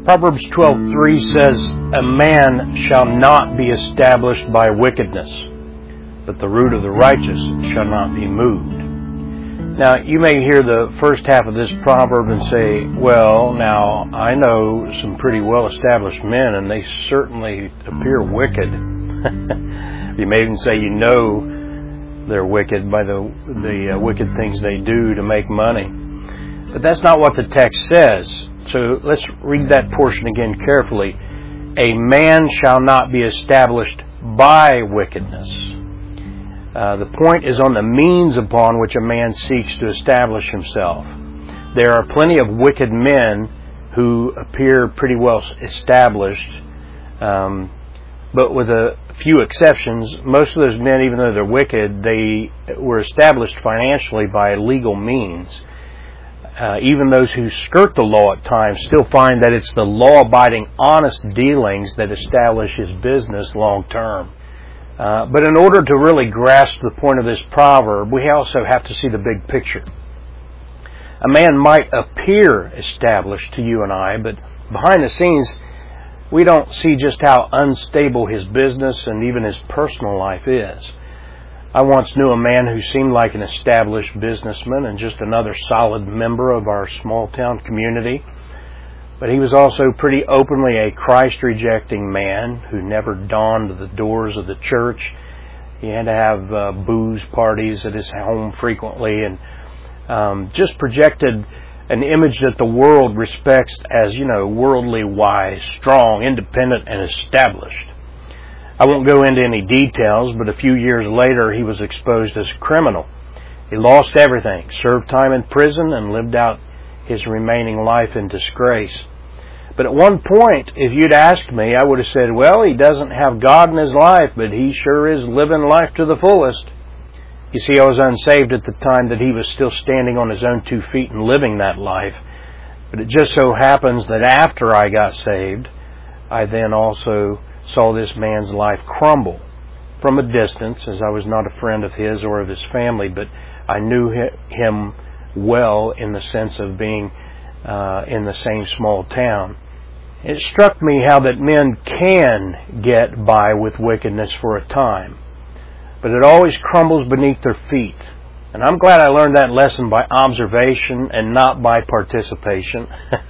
Proverbs 12:3 says, "A man shall not be established by wickedness, but the root of the righteous shall not be moved." Now, you may hear the first half of this proverb and say, well, now, I know some pretty well-established men, and they certainly appear wicked. You may even say you know they're wicked by the wicked things they do to make money. But that's not what the text says. So let's read that portion again carefully. A man shall not be established by wickedness. The point is on the means upon which a man seeks to establish himself. There are plenty of wicked men who appear pretty well established, but with a few exceptions. Most of those men, even though they're wicked, they were established financially by legal means. Even those who skirt the law at times still find that it's the law-abiding, honest dealings that establish his business long-term. But in order to really grasp the point of this proverb, we also have to see the big picture. A man might appear established to you and I, but behind the scenes, we don't see just how unstable his business and even his personal life is. I once knew a man who seemed like an established businessman and just another solid member of our small town community. But he was also pretty openly a Christ-rejecting man who never donned the doors of the church. He had to have booze parties at his home frequently, and just projected an image that the world respects as, worldly wise, strong, independent, and established. I won't go into any details, but a few years later he was exposed as a criminal. He lost everything, served time in prison, and lived out his remaining life in disgrace. But at one point, if you'd asked me, I would have said, well, he doesn't have God in his life, but he sure is living life to the fullest. You see, I was unsaved at the time that he was still standing on his own 2 feet and living that life. But it just so happens that after I got saved, I then also saw this man's life crumble from a distance, as I was not a friend of his or of his family, but I knew him well in the sense of being in the same small town. It struck me how that men can get by with wickedness for a time, but it always crumbles beneath their feet. And I'm glad I learned that lesson by observation and not by participation.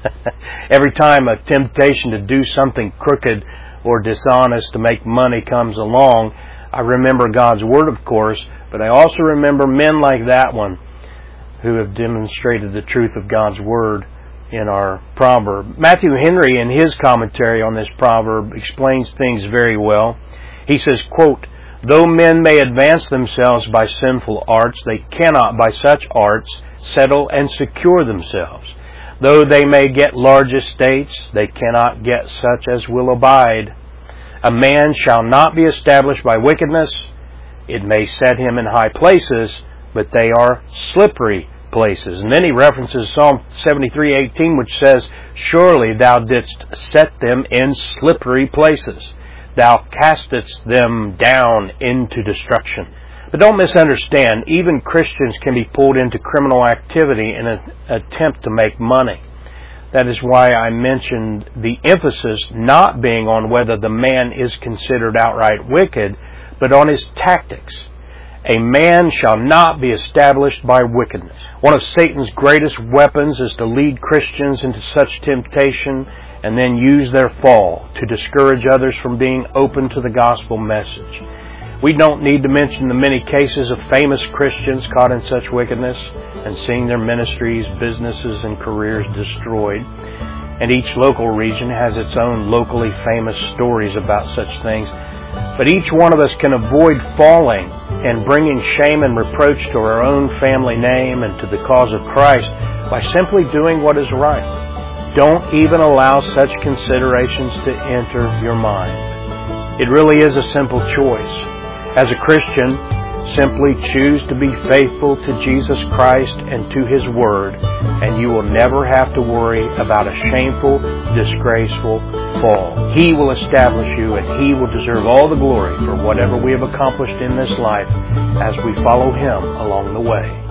Every time a temptation to do something crooked or dishonest to make money comes along, I remember God's Word, of course, but I also remember men like that one who have demonstrated the truth of God's Word in our proverb. Matthew Henry, in his commentary on this proverb, explains things very well. He says, quote, "Though men may advance themselves by sinful arts, they cannot by such arts settle and secure themselves. Though they may get large estates, they cannot get such as will abide. A man shall not be established by wickedness. It may set him in high places, but they are slippery places." And then he references Psalm 73:18, which says, "Surely thou didst set them in slippery places. Thou castest them down into destruction." But don't misunderstand, even Christians can be pulled into criminal activity in an attempt to make money. That is why I mentioned the emphasis not being on whether the man is considered outright wicked, but on his tactics. A man shall not be established by wickedness. One of Satan's greatest weapons is to lead Christians into such temptation and then use their fall to discourage others from being open to the gospel message. We don't need to mention the many cases of famous Christians caught in such wickedness and seeing their ministries, businesses, and careers destroyed. And each local region has its own locally famous stories about such things. But each one of us can avoid falling and bringing shame and reproach to our own family name and to the cause of Christ by simply doing what is right. Don't even allow such considerations to enter your mind. It really is a simple choice. As a Christian, simply choose to be faithful to Jesus Christ and to His Word, and you will never have to worry about a shameful, disgraceful fall. He will establish you, and He will deserve all the glory for whatever we have accomplished in this life as we follow Him along the way.